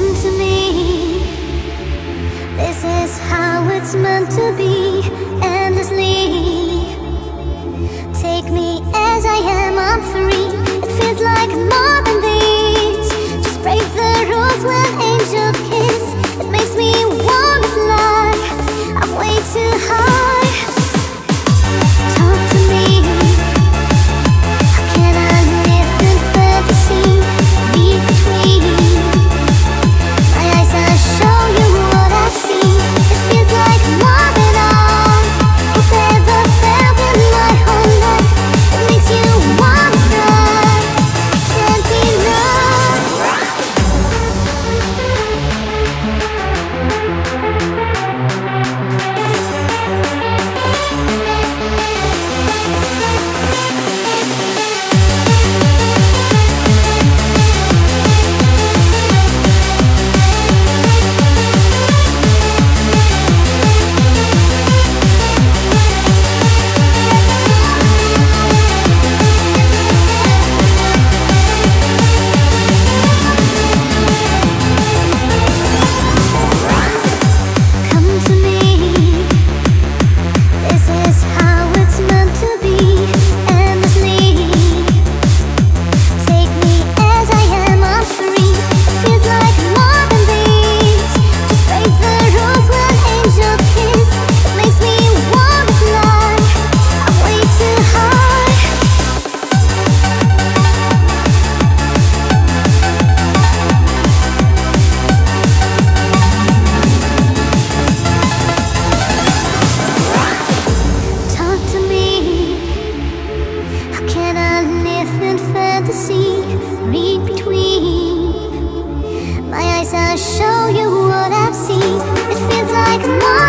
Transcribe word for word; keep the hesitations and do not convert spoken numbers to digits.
Come to me. This is how it's meant to be, endlessly. Take me as I am, I'm free. It feels like more than this. Just break the rules when angels kiss. It makes me wanna fly. I'm way too high. Talk to me. How can I live in fantasy? Read between my eyes, I'll show you what I see. It feels like more than all you've ever felt in my whole life. It makes you wanna fly. Can't deny. Come to me. This is how it's meant to be, endlessly. Take me as I am, I'm free. It feels like more than this. Just break the rules when angels kiss. It makes me wanna fly. I'm way too high. Talk to me. How can I live in fantasy? Read between my eyes, I'll show you what I've seen. It feels like more